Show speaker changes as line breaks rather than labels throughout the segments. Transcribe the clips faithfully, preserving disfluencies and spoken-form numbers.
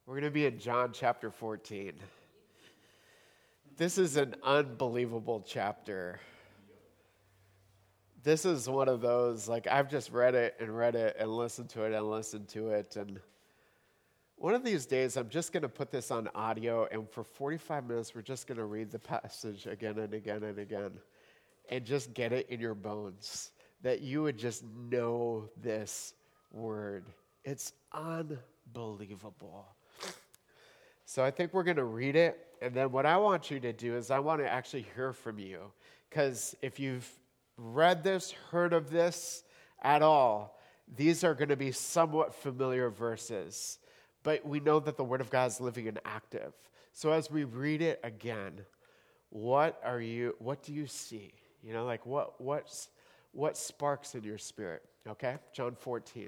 We're going to be in John chapter fourteen. This is an unbelievable chapter. This is one of those, like, I've just read it and read it and listened to it and listened to it. And one of these days, I'm just going to put this on audio, and for forty-five minutes, we're just going to read the passage again and again and again and just get it in your bones, that you would just know this word. It's unbelievable. So I think we're going to read it, and then what I want you to do is I want to actually hear from you, because if you've read this, heard of this at all, these are going to be somewhat familiar verses, but we know that the Word of God is living and active. So as we read it again, what are you? What do you see? You know, like what what's what sparks in your spirit? Okay, John fourteen.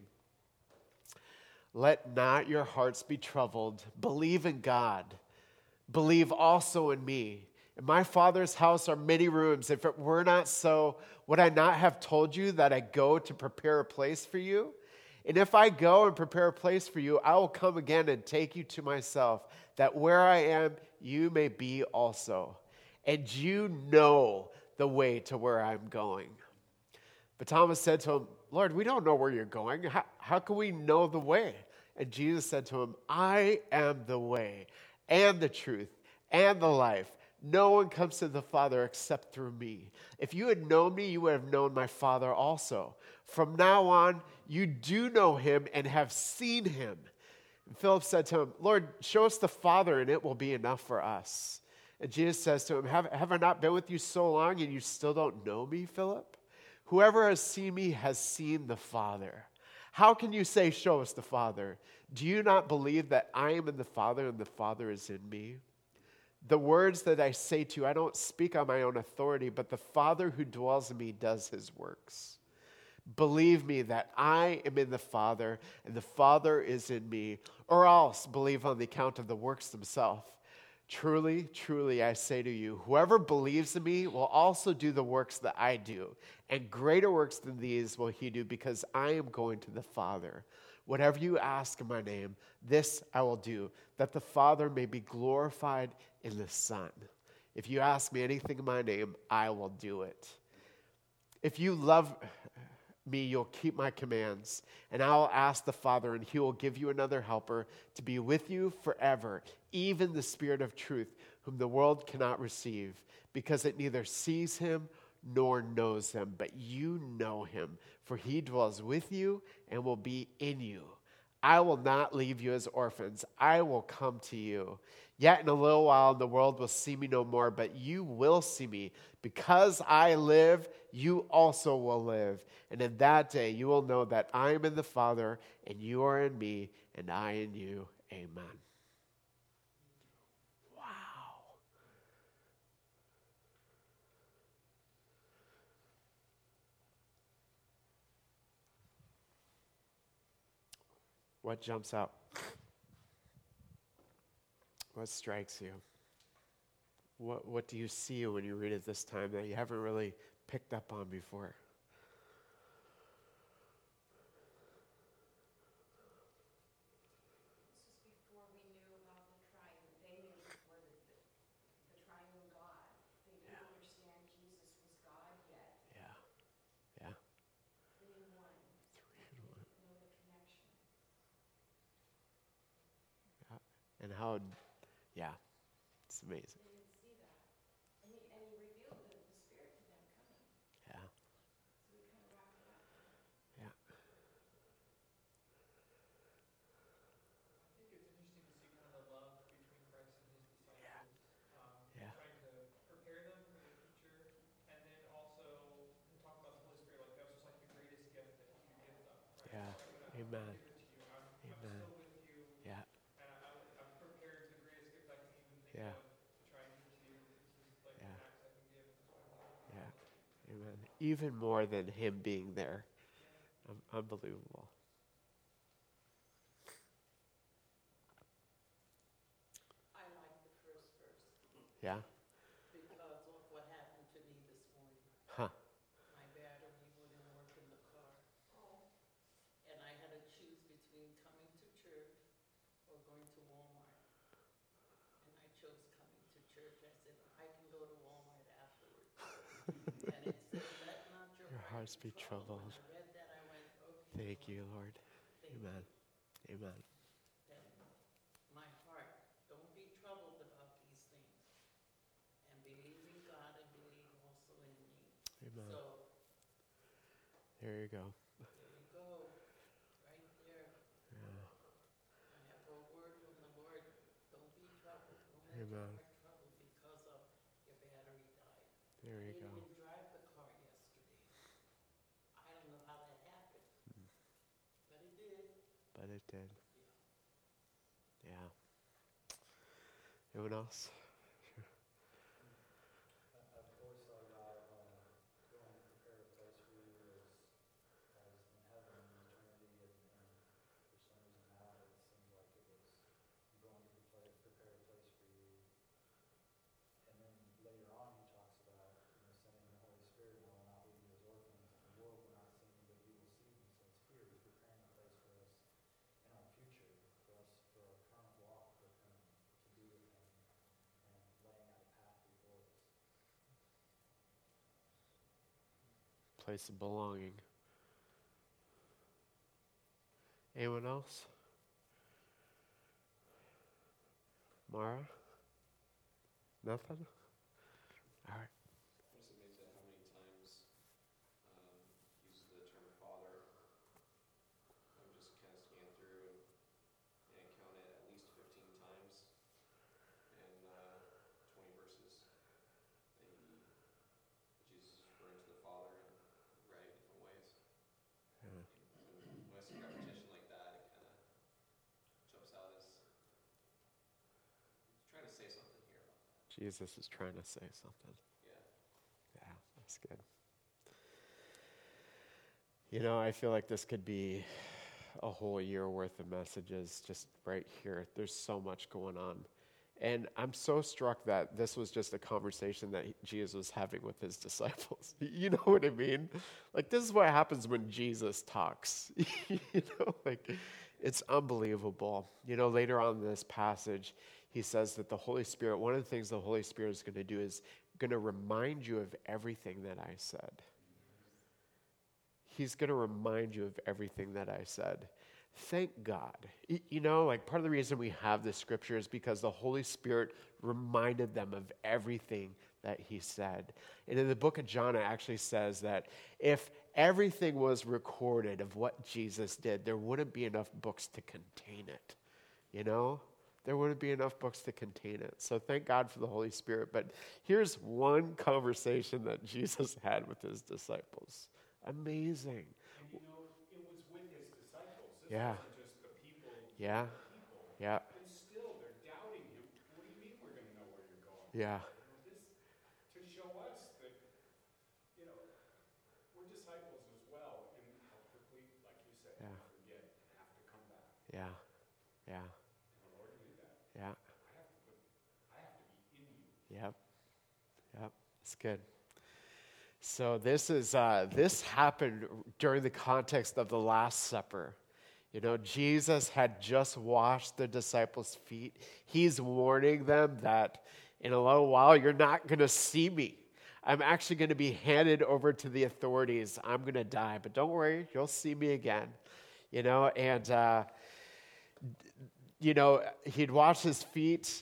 Let not your hearts be troubled. Believe in God. Believe also in me. In my Father's house are many rooms. If it were not so, would I not have told you that I go to prepare a place for you? And if I go and prepare a place for you, I will come again and take you to myself, that where I am, you may be also. And you know the way to where I'm going. But Thomas said to him, Lord, we don't know where you're going. How, how can we know the way? And Jesus said to him, I am the way and the truth and the life. No one comes to the Father except through me. If you had known me, you would have known my Father also. From now on, you do know him and have seen him. And Philip said to him, Lord, show us the Father, and it will be enough for us. And Jesus says to him, have, have I not been with you so long, and you still don't know me, Philip? Whoever has seen me has seen the Father. How can you say, show us the Father? Do you not believe that I am in the Father and the Father is in me? The words that I say to you, I don't speak on my own authority, but the Father who dwells in me does his works. Believe me that I am in the Father and the Father is in me, or else believe on the account of the works themselves. Truly, truly, I say to you, whoever believes in me will also do the works that I do, and greater works than these will he do, because I am going to the Father. Whatever you ask in my name, this I will do, that the Father may be glorified in the Son. If you ask me anything in my name, I will do it. If you love me, you'll keep my commands, and I will ask the Father, and he will give you another helper to be with you forever, even the Spirit of truth, whom the world cannot receive, because it neither sees him nor knows him, but you know him, for he dwells with you and will be in you. I will not leave you as orphans. I will come to you. Yet in a little while the world will see me no more, but you will see me. Because I live, you also will live. And in that day you will know that I am in the Father, and you are in me, and I in you. Amen. Wow. What jumps out? What strikes you? What what do you see when you read it this time that you haven't really picked up on before?
This is before we knew about the triune. They knew before the, the, the triune God. They didn't
Yeah.
understand Jesus was God yet.
Yeah. Yeah.
Three in one.
Three
They
in one.
didn't know the connection.
Yeah. And how, yeah, it's amazing.
They didn't see that. And he, and he revealed the, the Spirit to them coming.
Yeah.
So we kind of wrap it up.
Yeah.
I think it's interesting to see kind of the love between Christ and his disciples, um,
Yeah.
trying to prepare them for the future, and then also to talk about the Holy Spirit, like that was just like the greatest gift that he could give them, right?
Yeah.
So I'm gonna,
Amen.
give it to you. I'm, I'm
Amen.
still with you,
Yeah.
and I, I'm prepared. The greatest gift I can even think
Yeah.
of to try and give to you. This is like
Yeah.
the max I can give. That's what I'm giving.
Yeah. Amen. Even more than him being there. Um, unbelievable.
I like the first verse
Yeah.
because of what happened to me this morning.
Huh.
My battery wouldn't work in the car. And I had to choose between coming to church or going to Walmart I can go to Walmart afterwards. And it said, let not your
Your
heart
hearts be troubled.
When I read that, I went, okay.
Thank
Lord,
you, Lord.
thank
Amen.
you.
Amen.
That my heart, don't be troubled about these things. And believe in God and believe also in me.
Amen.
So,
There you go.
there you go. Right there.
Yeah.
I have a word from the Lord. Don't be troubled. Don't let your
Amen.
heart trouble because of your battery died.
There
I
you
didn't
go.
even drive the car yesterday. I don't know how that happened. But it did.
But it did.
Yeah.
Yeah. Anyone else?
I've always thought about uh, going to prepare a place for you as, as in heaven in eternity, and, and for some reason now it seems like it was I'm going to prepare, prepare a place for you. And then later on he talks about you know sending the Holy Spirit, and I will not leave you as orphans, and the world will not see me, but you will see me. So it's here, he's preparing a place for us in our future, for us for our current walk with him, to be with him, and laying out a path before us.
Place of belonging. Anyone else? Mara? Nothing? All right.
I'm just amazed at how many times um, he uses the term father. I'm just kind of scan through and, and count it at least fifteen times in uh, twenty verses. That he, Jesus is referring to the Father in a variety of different ways.
Yeah.
And when I see repetition like that, it kind of jumps out as he's trying to say something here about that.
Jesus is trying to say something.
Yeah.
Yeah, that's good. You know, I feel like this could be a whole year worth of messages just right here. There's so much going on. And I'm so struck that this was just a conversation that he- Jesus was having with his disciples. You know what I mean? Like, this is what happens when Jesus talks. You know, like, it's unbelievable. You know, later on in this passage, he says that the Holy Spirit, one of the things the Holy Spirit is going to do is going to remind you of everything that I said. He's going to remind you of everything that I said. Thank God. Y- You know, like part of the reason we have this scripture is because the Holy Spirit reminded them of everything that he said. And in the book of John, it actually says that if everything was recorded of what Jesus did, there wouldn't be enough books to contain it. You know? There wouldn't be enough books to contain it. So thank God for the Holy Spirit. But here's one conversation that Jesus had with his disciples. Amazing.
And you know, it was with his disciples. This
Yeah.
wasn't just the people.
Yeah.
The people.
Yeah.
And still, they're doubting him. What do you mean we're going to know where you're going?
Yeah.
You know, this to show us that, you know, we're disciples as well, and how quickly, like you said,
Yeah.
we forget and have to come back.
Yeah. Yeah.
And the Lord knew that.
Yeah.
I have to put, I have to be in you.
Yep. Yep. It's good. So this is uh, this happened during the context of the Last Supper. You know, Jesus had just washed the disciples' feet. He's warning them that in a little while you're not going to see me. I'm actually going to be handed over to the authorities. I'm going to die, but don't worry, you'll see me again. You know, and uh, you know, he'd washed his feet.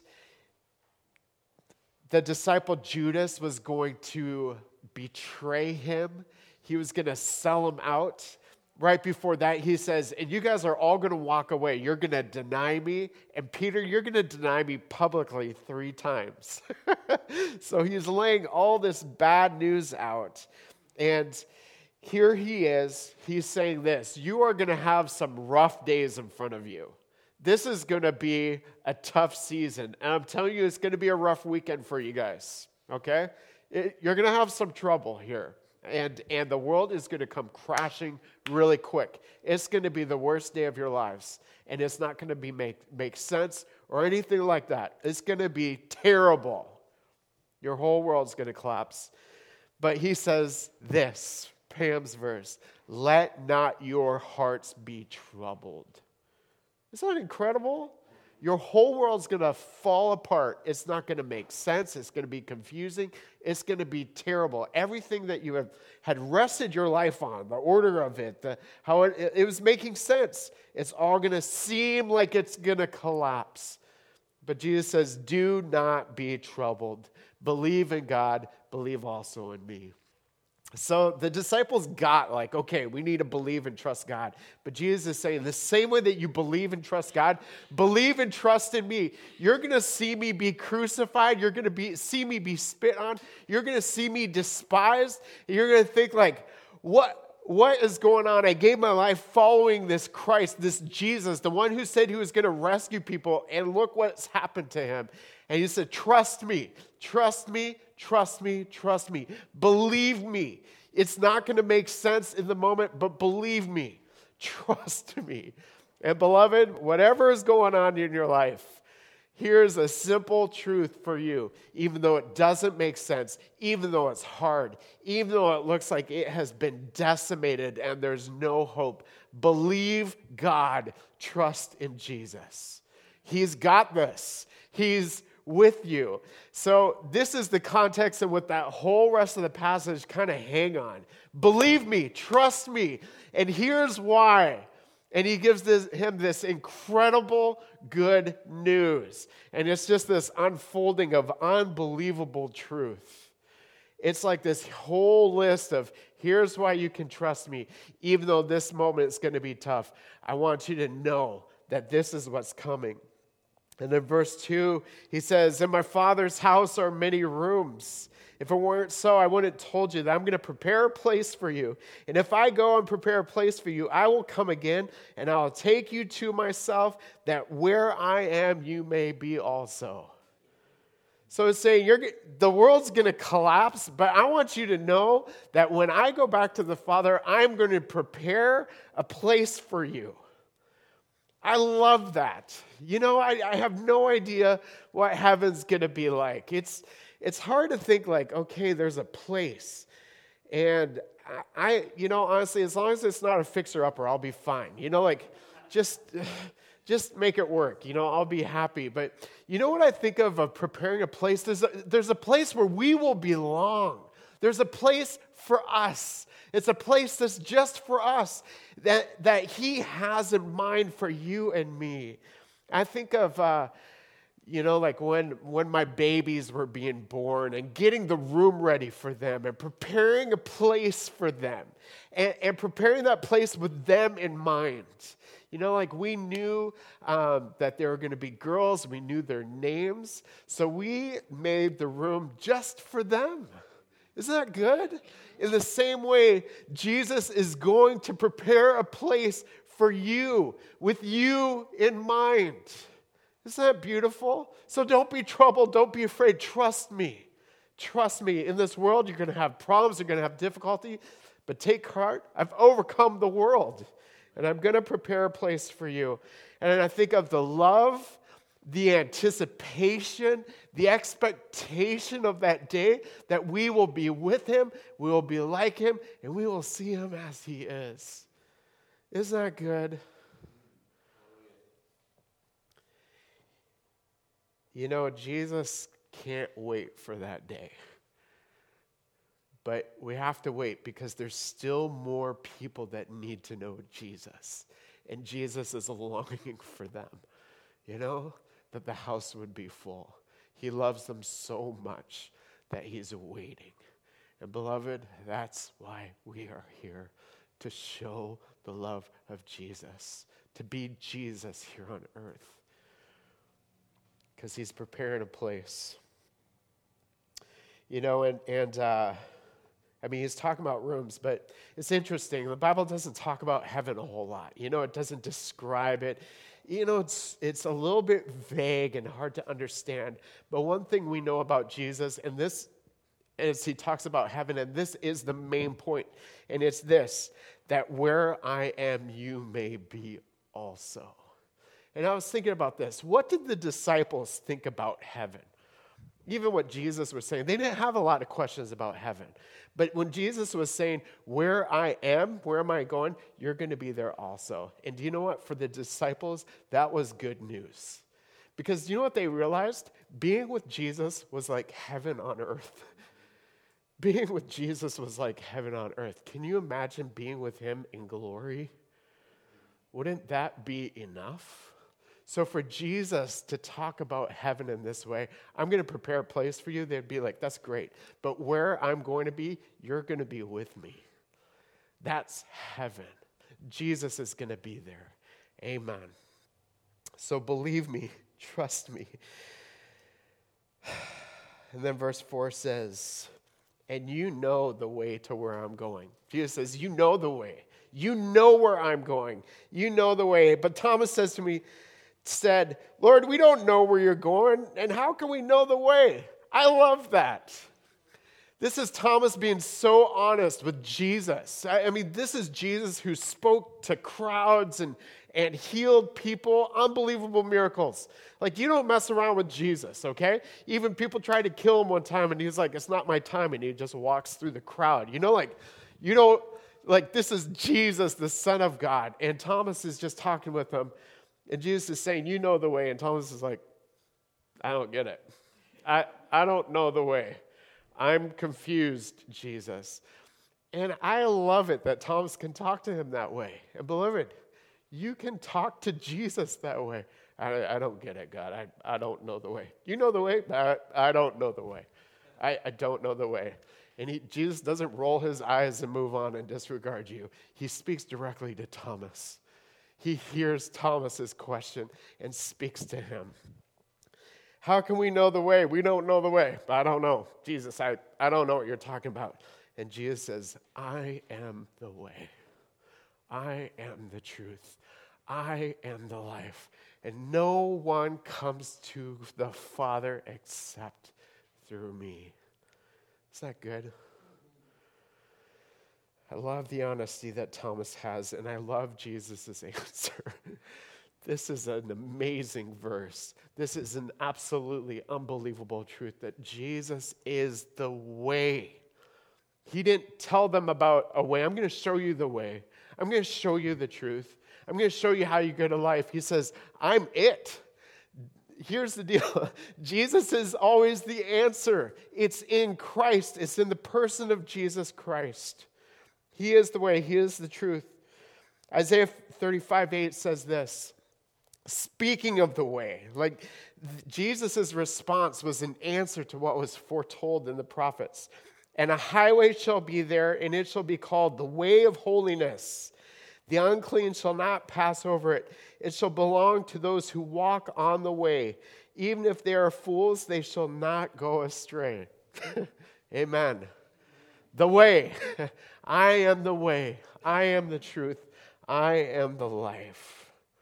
The disciple Judas was going to betray him. He was going to sell him out. Right before that, he says, and you guys are all going to walk away. You're going to deny me. And Peter, you're going to deny me publicly three times. So he's laying all this bad news out. And here he is. He's saying this, you are going to have some rough days in front of you. This is going to be a tough season. And I'm telling you, it's going to be a rough weekend for you guys. Okay? It, you're going to have some trouble here. And, and the world is going to come crashing really quick. It's going to be the worst day of your lives. And it's not going to be make, make sense or anything like that. It's going to be terrible. Your whole world's going to collapse. But he says this, Pam's verse, let not your hearts be troubled. Isn't that incredible? Your whole world's going to fall apart. It's not going to make sense. It's going to be confusing. It's going to be terrible. Everything that you have had rested your life on, the order of it, the, how it, it was making sense, it's all going to seem like it's going to collapse. But Jesus says, do not be troubled. Believe in God. Believe also in me. So the disciples got like, okay, we need to believe and trust God. But Jesus is saying the same way that you believe and trust God, believe and trust in me. You're going to see me be crucified. You're going to be see me be spit on. You're going to see me despised. You're going to think like, what? What is going on? I gave my life following this Christ, this Jesus, the one who said he was going to rescue people. And look what's happened to him. And he said, trust me, trust me, trust me, trust me. Believe me. It's not going to make sense in the moment, but believe me. Trust me. And beloved, whatever is going on in your life, here's a simple truth for you. Even though it doesn't make sense, even though it's hard, even though it looks like it has been decimated and there's no hope, believe God. Trust in Jesus. He's got this. He's with you. So this is the context in what that whole rest of the passage kind of hang on. Believe me, trust me, and here's why. And he gives this, him this incredible good news. And it's just this unfolding of unbelievable truth. It's like this whole list of here's why you can trust me. Even though this moment is going to be tough, I want you to know that this is what's coming. And in verse two, he says, in my Father's house are many rooms. If it weren't so, I wouldn't have told you that I'm going to prepare a place for you. And if I go and prepare a place for you, I will come again, and I'll take you to myself, that where I am, you may be also. So it's saying you're, the world's going to collapse, but I want you to know that when I go back to the Father, I'm going to prepare a place for you. I love that. You know, I, I have no idea what heaven's going to be like. It's it's hard to think like, okay, there's a place. And I, I, you know, honestly, as long as it's not a fixer-upper, I'll be fine. You know, like, just, just make it work. You know, I'll be happy. But you know what I think of of preparing a place? There's a, there's a place where we will belong. There's a place for us. It's a place that's just for us, that, that he has in mind for you and me. I think of, uh, you know, like when, when my babies were being born and getting the room ready for them and preparing a place for them and, and preparing that place with them in mind. You know, like we knew um, that there were going to be girls. We knew their names. So we made the room just for them. Isn't that good? In the same way, Jesus is going to prepare a place for you, with you in mind. Isn't that beautiful? So don't be troubled. Don't be afraid. Trust me. Trust me. In this world, you're going to have problems. You're going to have difficulty. But take heart. I've overcome the world. And I'm going to prepare a place for you. And I think of the love, the anticipation, the expectation of that day that we will be with him, we will be like him, and we will see him as he is. Isn't that good? You know, Jesus can't wait for that day. But we have to wait because there's still more people that need to know Jesus. And Jesus is longing for them, you know, that the house would be full. He loves them so much that he's waiting. And beloved, that's why we are here, to show the love of Jesus, to be Jesus here on earth. Because he's preparing a place. You know, and, and uh, I mean, he's talking about rooms, but it's interesting. The Bible doesn't talk about heaven a whole lot. You know, it doesn't describe it. You know, it's it's a little bit vague and hard to understand. But one thing we know about Jesus, and this, as he talks about heaven, and this is the main point, and it's this, that where I am, you may be also. And I was thinking about this. What did the disciples think about heaven? Even what Jesus was saying, they didn't have a lot of questions about heaven. But when Jesus was saying, where I am, where am I going? You're going to be there also. And do you know what? For the disciples, that was good news. Because you know what they realized? Being with Jesus was like heaven on earth. Being with Jesus was like heaven on earth. Can you imagine being with him in glory? Wouldn't that be enough? So for Jesus to talk about heaven in this way, I'm going to prepare a place for you. They'd be like, that's great. But where I'm going to be, you're going to be with me. That's heaven. Jesus is going to be there. Amen. So believe me, trust me. And then verse four says, and you know the way to where I'm going. Jesus says, you know the way. You know where I'm going. You know the way. But Thomas says to me, said, Lord, we don't know where you're going, and how can we know the way? I love that. This is Thomas being so honest with Jesus. I, I mean, this is Jesus who spoke to crowds and, and healed people, unbelievable miracles. Like, you don't mess around with Jesus, okay? Even people tried to kill him one time, and he's like, it's not my time, and he just walks through the crowd. You know, like, you don't, like, this is Jesus, the Son of God, and Thomas is just talking with him, and Jesus is saying, you know the way, and Thomas is like, I don't get it. I, I don't know the way. I'm confused, Jesus. And I love it that Thomas can talk to him that way. And beloved, you can talk to Jesus that way. I, I don't get it, God. I, I don't know the way. You know the way? I, I don't know the way. I, I don't know the way. And he, Jesus doesn't roll his eyes and move on and disregard you. He speaks directly to Thomas. He hears Thomas's question and speaks to him. How can we know the way? We don't know the way. I don't know. Jesus, I, I don't know what you're talking about. And Jesus says, I am the way. I am the truth. I am the life. And no one comes to the Father except through me. Is that good? I love the honesty that Thomas has, and I love Jesus' answer. This is an amazing verse. This is an absolutely unbelievable truth that Jesus is the way. He didn't tell them about a way. I'm going to show you the way. I'm going to show you the truth. I'm going to show you how you go to life. He says, I'm it. Here's the deal. Jesus is always the answer. It's in Christ. It's in the person of Jesus Christ. He is the way. He is the truth. Isaiah thirty-five eight says this. Speaking of the way, like Jesus' response was an answer to what was foretold in the prophets. And a highway shall be there, and it shall be called the way of holiness. The unclean shall not pass over it. It shall belong to those who walk on the way. Even if they are fools, they shall not go astray. Amen. The way. I am the way. I am the truth. I am the life.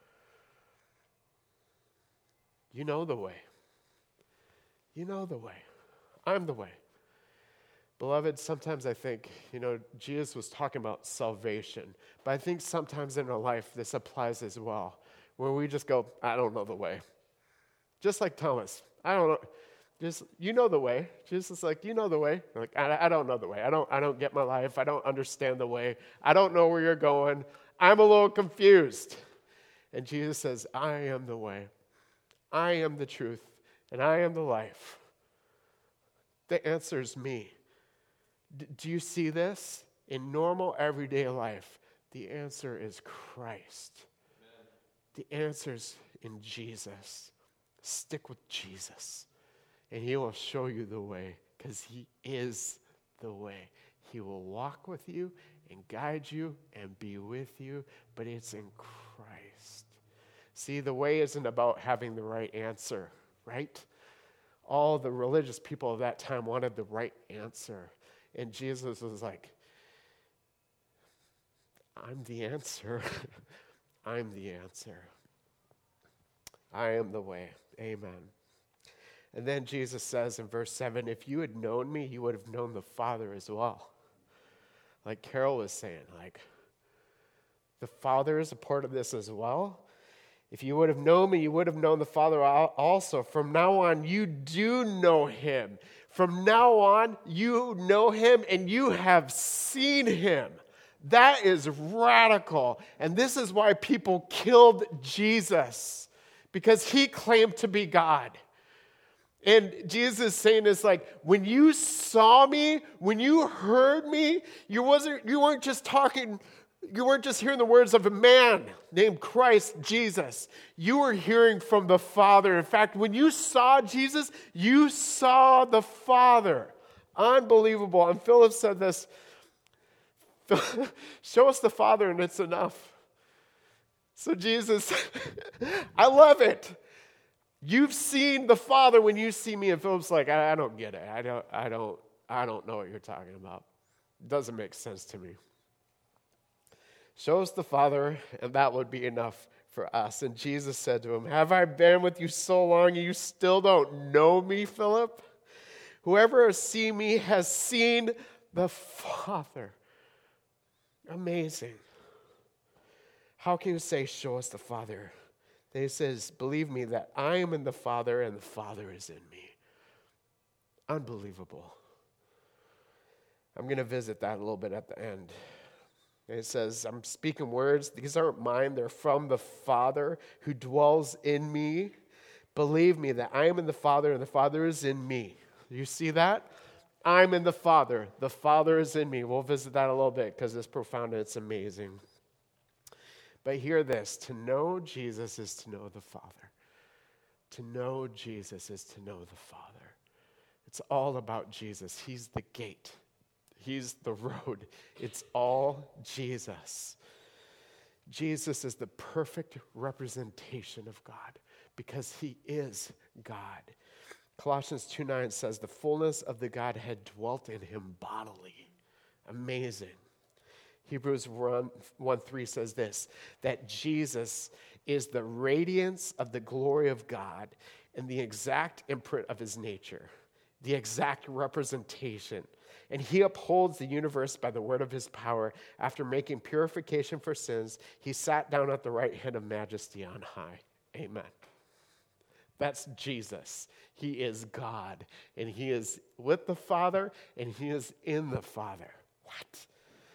You know the way. You know the way. I'm the way. Beloved, sometimes I think, you know, Jesus was talking about salvation, but I think sometimes in our life this applies as well, where we just go, I don't know the way. Just like Thomas, I don't know. Just, you know the way. Jesus is like, you know the way. I'm like, I, I don't know the way. I don't, I don't get my life. I don't understand the way. I don't know where you're going. I'm a little confused. And Jesus says, I am the way. I am the truth, and I am the life. The answer is me. D- do you see this? In normal, everyday life, the answer is Christ. Amen. The answer's in Jesus. Stick with Jesus, and he will show you the way, because he is the way. He will walk with you and guide you and be with you, but it's in Christ. See, the way isn't about having the right answer, right? All the religious people of that time wanted the right answer. And Jesus was like, I'm the answer. I'm the answer. I am the way. Amen. And then Jesus says in verse seven, if you had known me, you would have known the Father as well. Like Carol was saying, like, the Father is a part of this as well. If you would have known me, you would have known the Father also. From now on, you do know him. From now on, you know him and you have seen him. That is radical. And this is why people killed Jesus. because he claimed to be God. And Jesus is saying this like, when you saw me, when you heard me, you wasn't you weren't just talking, you weren't just hearing the words of a man named Christ Jesus. You were hearing from the Father. In fact, when you saw Jesus, you saw the Father. Unbelievable. And Philip said this, show us the Father and it's enough. So Jesus, I love it. You've seen the Father when you see me. And Philip's like, I, I don't get it. I don't, I don't, I don't know what you're talking about. It doesn't make sense to me. Show us the Father, and that would be enough for us. And Jesus said to him, have I been with you so long and you still don't know me, Philip? Whoever has seen me has seen the Father. Amazing. How can you say, show us the Father? Then he says, believe me that I am in the Father and the Father is in me. Unbelievable. I'm going to visit that a little bit at the end. And it says, I'm speaking words. These aren't mine. They're from the Father who dwells in me. Believe me that I am in the Father and the Father is in me. You see that? I'm in the Father. The Father is in me. We'll visit that a little bit because it's profound and it's amazing. But hear this, to know Jesus is to know the Father. To know Jesus is to know the Father. It's all about Jesus. He's the gate. He's the road. It's all Jesus. Jesus is the perfect representation of God because he is God. Colossians two nine says, the fullness of the Godhead dwelt in him bodily. Amazing. Hebrews one three says this, that Jesus is the radiance of the glory of God and the exact imprint of his nature, the exact representation. And he upholds the universe by the word of his power. After making purification for sins, he sat down at the right hand of majesty on high. Amen. That's Jesus. He is God, and he is with the Father, and he is in the Father. What?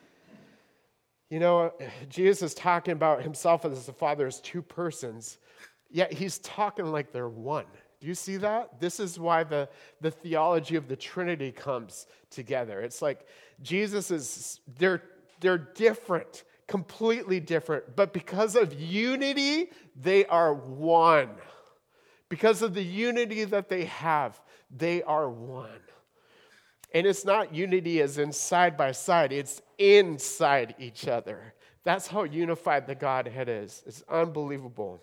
You know, Jesus is talking about himself as the Father as two persons, yet he's talking like they're one. Do you see that? This is why the, the theology of the Trinity comes together. It's like Jesus is, they're, they're different, completely different, but because of unity, they are one. Because of the unity that they have, they are one. And it's not unity as in side by side, it's inside each other. That's how unified the Godhead is. It's unbelievable.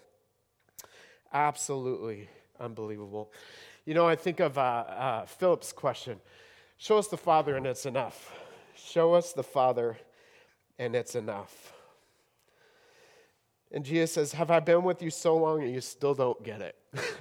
Absolutely unbelievable. You know, I think of uh, uh, Philip's question. Show us the Father and it's enough. Show us the Father and it's enough. And Jesus says, have I been with you so long and you still don't get it?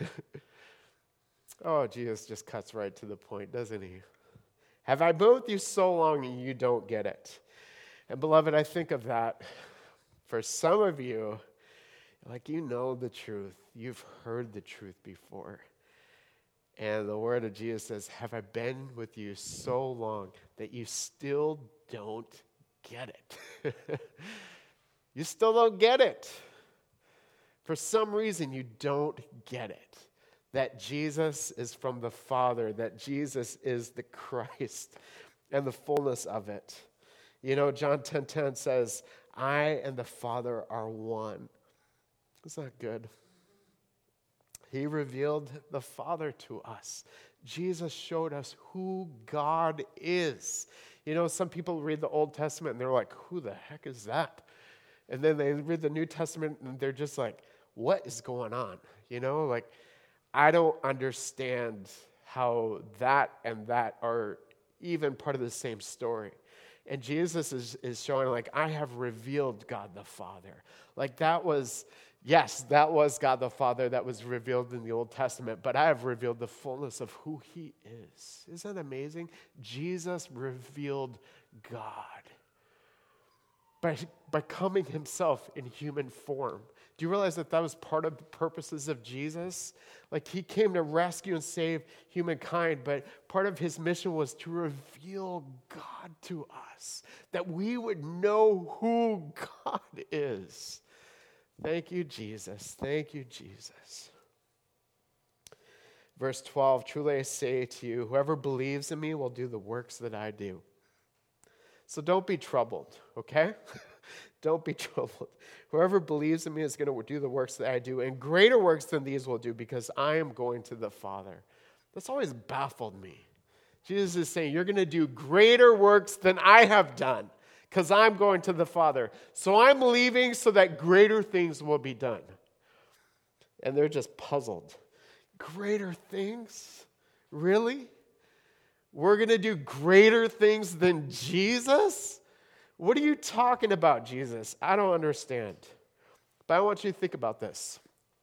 Oh, Jesus just cuts right to the point, doesn't he? Have I been with you so long and you don't get it? And beloved, I think of that. For some of you, like you know the truth. You've heard the truth before. And the word of Jesus says, have I been with you so long that you still don't get it? You still don't get it. For some reason, you don't get it. That Jesus is from the Father, that Jesus is the Christ and the fullness of it. You know, John ten ten says, I and the Father are one. Isn't that good? He revealed the Father to us. Jesus showed us who God is. You know, some people read the Old Testament and they're like, who the heck is that? And then they read the New Testament and they're just like, what is going on? You know, like, I don't understand how that and that are even part of the same story. And Jesus is, is showing, like, I have revealed God the Father. Like, that was, yes, that was God the Father that was revealed in the Old Testament, but I have revealed the fullness of who he is. Isn't that amazing? Jesus revealed God by, by coming himself in human form. Do you realize that that was part of the purposes of Jesus? Like, he came to rescue and save humankind, but part of his mission was to reveal God to us, that we would know who God is. Thank you, Jesus. Thank you, Jesus. Verse twelve, truly I say to you, whoever believes in me will do the works that I do. So don't be troubled, okay? Don't be troubled. Whoever believes in me is going to do the works that I do, and greater works than these will do, because I am going to the Father. That's always baffled me. Jesus is saying, you're going to do greater works than I have done, because I'm going to the Father. So I'm leaving so that greater things will be done. And they're just puzzled. Greater things? Really? We're going to do greater things than Jesus? What are you talking about, Jesus? I don't understand. But I want you to think about this.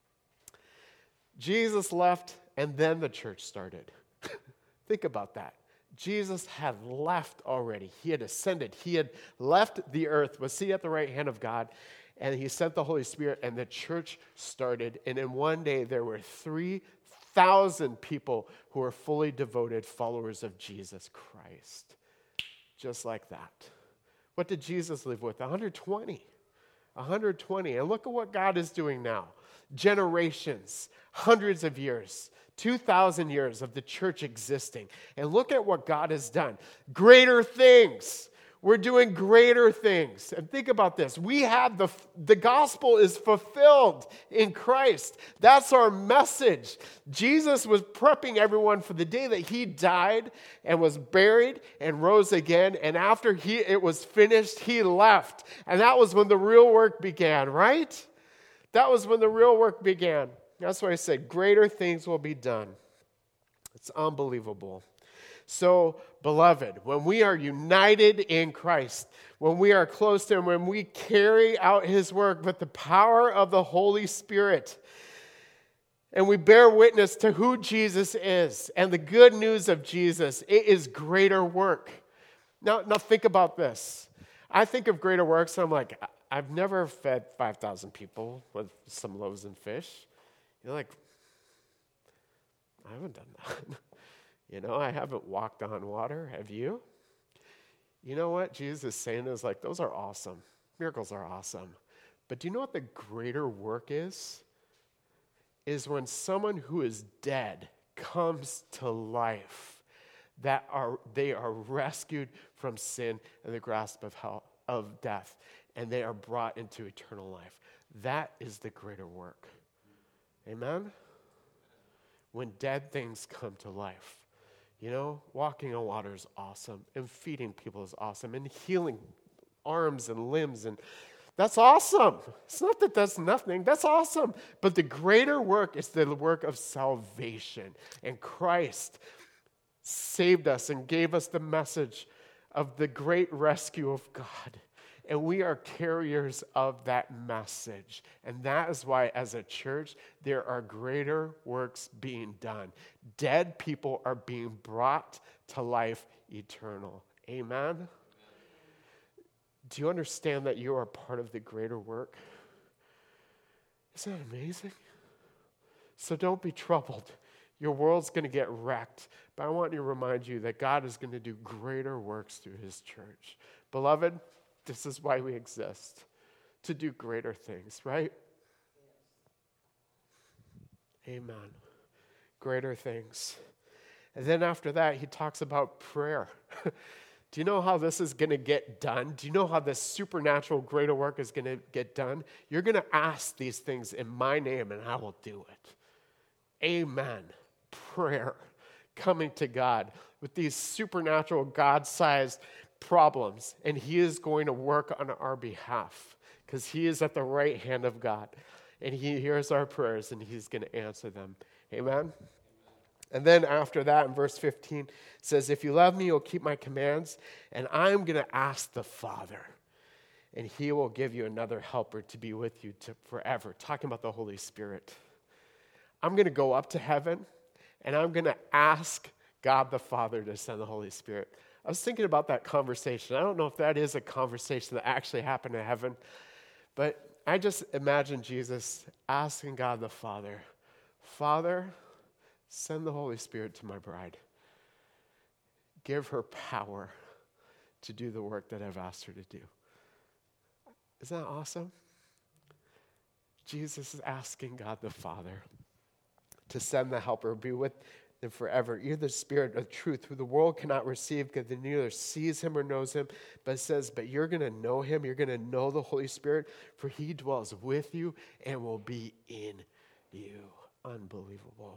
Jesus left, and then the church started. Think about that. Jesus had left already. He had ascended. He had left the earth, was seated at the right hand of God, and he sent the Holy Spirit, and the church started. And in one day, there were three thousand people who were fully devoted followers of Jesus Christ. Just like that. What did Jesus live with? one hundred twenty. one hundred twenty. And look at what God is doing now. Generations, hundreds of years, two thousand years of the church existing. And look at what God has done. Greater things. We're doing greater things. And think about this. We have the, the gospel is fulfilled in Christ. That's our message. Jesus was prepping everyone for the day that he died and was buried and rose again. And after he it was finished, he left. And that was when the real work began, right? That was when the real work began. That's why I said greater things will be done. It's unbelievable. So, beloved, when we are united in Christ, when we are close to him, when we carry out his work with the power of the Holy Spirit, and we bear witness to who Jesus is and the good news of Jesus, it is greater work. Now, now think about this. I think of greater works, and I'm like, I've never fed five thousand people with some loaves and fish. You're like, I haven't done that. You know, I haven't walked on water. Have you? You know what Jesus is saying is like, those are awesome. Miracles are awesome. But do you know what the greater work is? Is when someone who is dead comes to life, that are they are rescued from sin and the grasp of hell, of death, and they are brought into eternal life. That is the greater work. Amen? When dead things come to life. You know, walking on water is awesome, and feeding people is awesome, and healing arms and limbs, and that's awesome. It's not that that's nothing. That's awesome. But the greater work is the work of salvation. And Christ saved us and gave us the message of the great rescue of God. And we are carriers of that message. And that is why, as a church, there are greater works being done. Dead people are being brought to life eternal. Amen? Do you understand that you are part of the greater work? Isn't that amazing? So don't be troubled. Your world's going to get wrecked. But I want to remind you that God is going to do greater works through his church. Beloved, this is why we exist, to do greater things, right? Amen. Greater things. And then after that, he talks about prayer. Do you know how this is going to get done? Do you know how this supernatural greater work is going to get done? You're going to ask these things in my name, and I will do it. Amen. Prayer. Coming to God with these supernatural God-sized problems, and he is going to work on our behalf because he is at the right hand of God, and he hears our prayers, and he's going to answer them. Amen? Amen. And then after that, in verse fifteen, it says, if you love me, you'll keep my commands, and I'm going to ask the Father, and he will give you another helper to be with you to forever. Talking about the Holy Spirit. I'm going to go up to heaven, and I'm going to ask God the Father to send the Holy Spirit. I was thinking about that conversation. I don't know if that is a conversation that actually happened in heaven, but I just imagine Jesus asking God the Father, Father, send the Holy Spirit to my bride. Give her power to do the work that I've asked her to do. Isn't that awesome? Jesus is asking God the Father to send the helper, be with them forever. You're the Spirit of truth, who the world cannot receive because it neither sees him or knows him. But it says, but you're going to know him. You're going to know the Holy Spirit, for he dwells with you and will be in you. Unbelievable.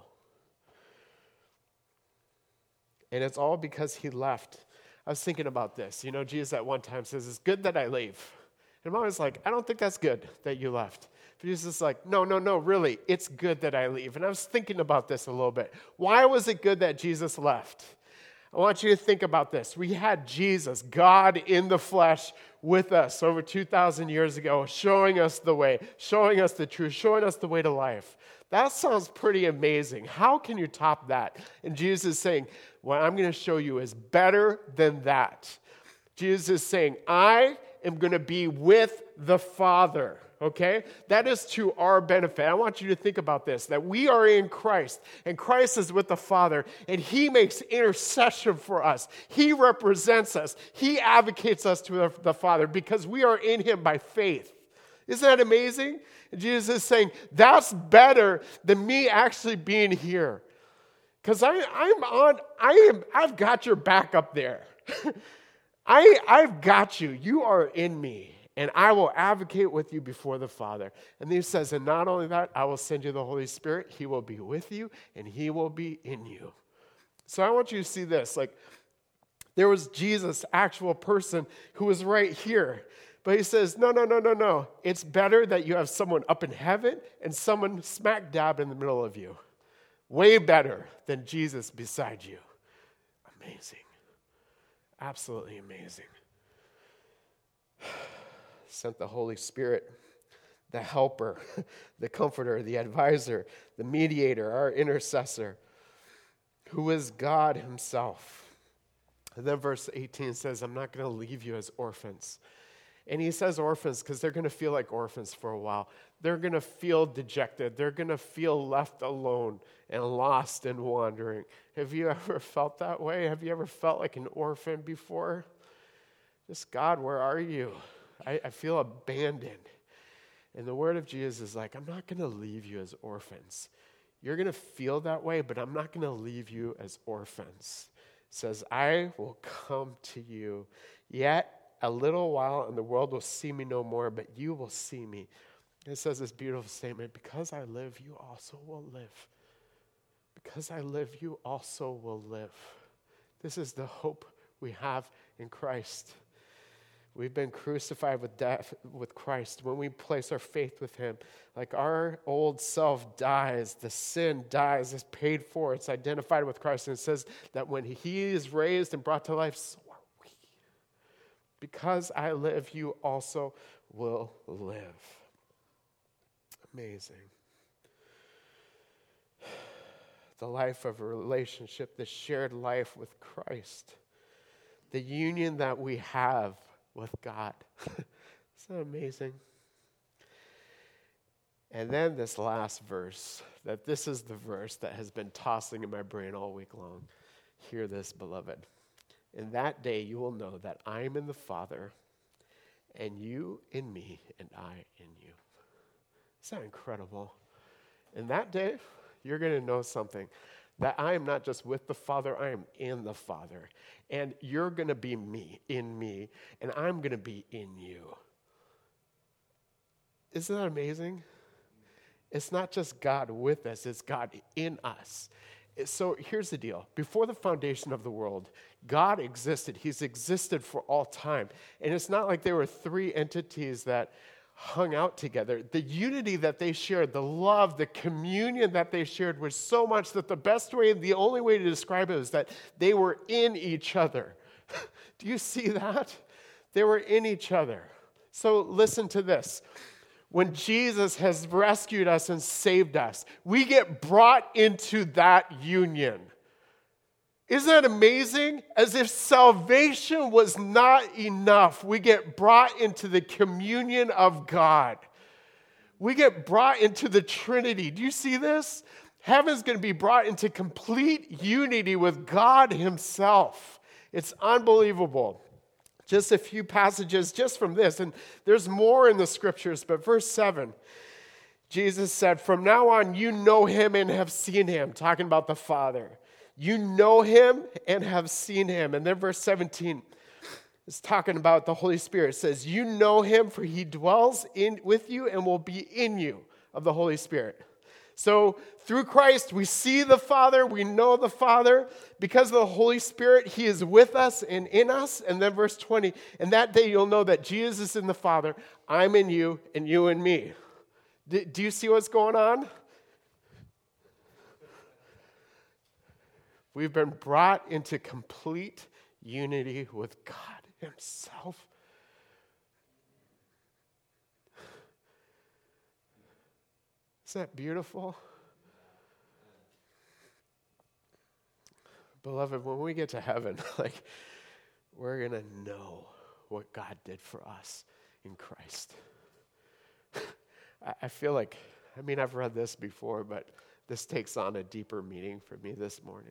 And it's all because he left. I was thinking about this. You know, Jesus at one time says, it's good that I leave. And I'm always like, I don't think that's good that you left. But Jesus is like, no, no, no, really, it's good that I leave. And I was thinking about this a little bit. Why was it good that Jesus left? I want you to think about this. We had Jesus, God in the flesh, with us over two thousand years ago, showing us the way, showing us the truth, showing us the way to life. That sounds pretty amazing. How can you top that? And Jesus is saying, what I'm going to show you is better than that. Jesus is saying, I am going to be with the Father. Okay? That is to our benefit. I want you to think about this, that we are in Christ, and Christ is with the Father, and he makes intercession for us. He represents us. He advocates us to the Father because we are in him by faith. Isn't that amazing? And Jesus is saying, that's better than me actually being here. Because I I'm on, I am, I've got your back up there. I, I've got you. You are in me. And I will advocate with you before the Father. And he says, and not only that, I will send you the Holy Spirit. He will be with you, and he will be in you. So I want you to see this. Like, there was Jesus, actual person, who was right here. But he says, no, no, no, no, no. It's better that you have someone up in heaven and someone smack dab in the middle of you. Way better than Jesus beside you. Amazing. Absolutely amazing. Sent the Holy Spirit, the helper, the comforter, the advisor, the mediator, our intercessor, who is God himself. And then verse eighteen says, I'm not going to leave you as orphans. And he says orphans because they're going to feel like orphans for a while. They're going to feel dejected. They're going to feel left alone and lost and wandering. Have you ever felt that way? Have you ever felt like an orphan before? Just, God, where are you? I, I feel abandoned. And the word of Jesus is like, I'm not going to leave you as orphans. You're going to feel that way, but I'm not going to leave you as orphans. It says, I will come to you. Yet a little while, and the world will see me no more, but you will see me. And it says this beautiful statement, because I live, you also will live. Because I live, you also will live. This is the hope we have in Christ. We've been crucified with death with Christ. When we place our faith with him, like our old self dies, the sin dies, it's paid for, it's identified with Christ. And it says that when he is raised and brought to life, so are we. Because I live, you also will live. Amazing. The life of a relationship, the shared life with Christ, the union that we have with God. Isn't that amazing? And then this last verse, that this is the verse that has been tossing in my brain all week long. Hear this, beloved. In that day you will know that I am in the Father, and you in me, and I in you. Isn't that incredible? In that day, you're going to know something. That I am not just with the Father, I am in the Father. And you're going to be me, in me, and I'm going to be in you. Isn't that amazing? It's not just God with us, it's God in us. So here's the deal. Before the foundation of the world, God existed. He's existed for all time. And it's not like there were three entities that hung out together. The unity that they shared, the love, the communion that they shared was so much that the best way, the only way to describe it is that they were in each other. Do you see that? They were in each other. So listen to this. When Jesus has rescued us and saved us, we get brought into that union. Isn't that amazing? As if salvation was not enough, we get brought into the communion of God. We get brought into the Trinity. Do you see this? Heaven's going to be brought into complete unity with God himself. It's unbelievable. Just a few passages just from this, and there's more in the scriptures, but verse seven, Jesus said, from now on, you know him and have seen him, talking about the Father. You know him and have seen him. And then verse seventeen is talking about the Holy Spirit. It says, you know him, for he dwells in with you and will be in you, of the Holy Spirit. So through Christ, we see the Father, we know the Father. Because of the Holy Spirit, he is with us and in us. And then verse twenty, and that day you'll know that Jesus is in the Father, I'm in you, and you in me. Do, do you see what's going on? We've been brought into complete unity with God himself. Isn't that beautiful? Beloved, when we get to heaven, like, we're going to know what God did for us in Christ. I, I feel like, I mean, I've read this before, but this takes on a deeper meaning for me this morning.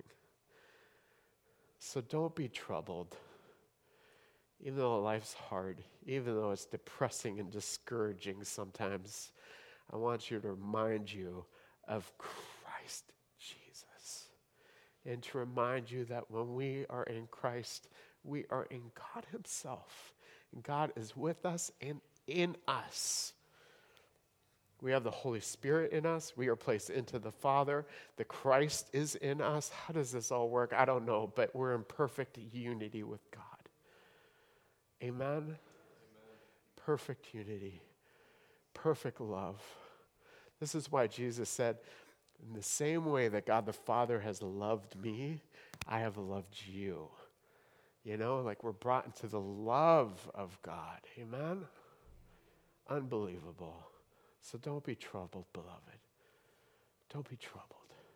So don't be troubled. Even though life's hard, even though it's depressing and discouraging sometimes, I want you to remind you of Christ Jesus. And to remind you that when we are in Christ, we are in God himself. And God is with us and in us. We have the Holy Spirit in us. We are placed into the Father. The Christ is in us. How does this all work? I don't know, but we're in perfect unity with God. Amen? Amen. Perfect unity. Perfect love. This is why Jesus said, in the same way that God the Father has loved me, I have loved you. You know, like we're brought into the love of God. Amen? Unbelievable. So don't be troubled, beloved. Don't be troubled.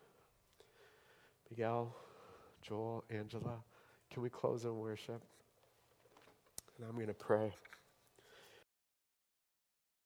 Miguel, Joel, Angela, can we close in worship? And I'm going to pray.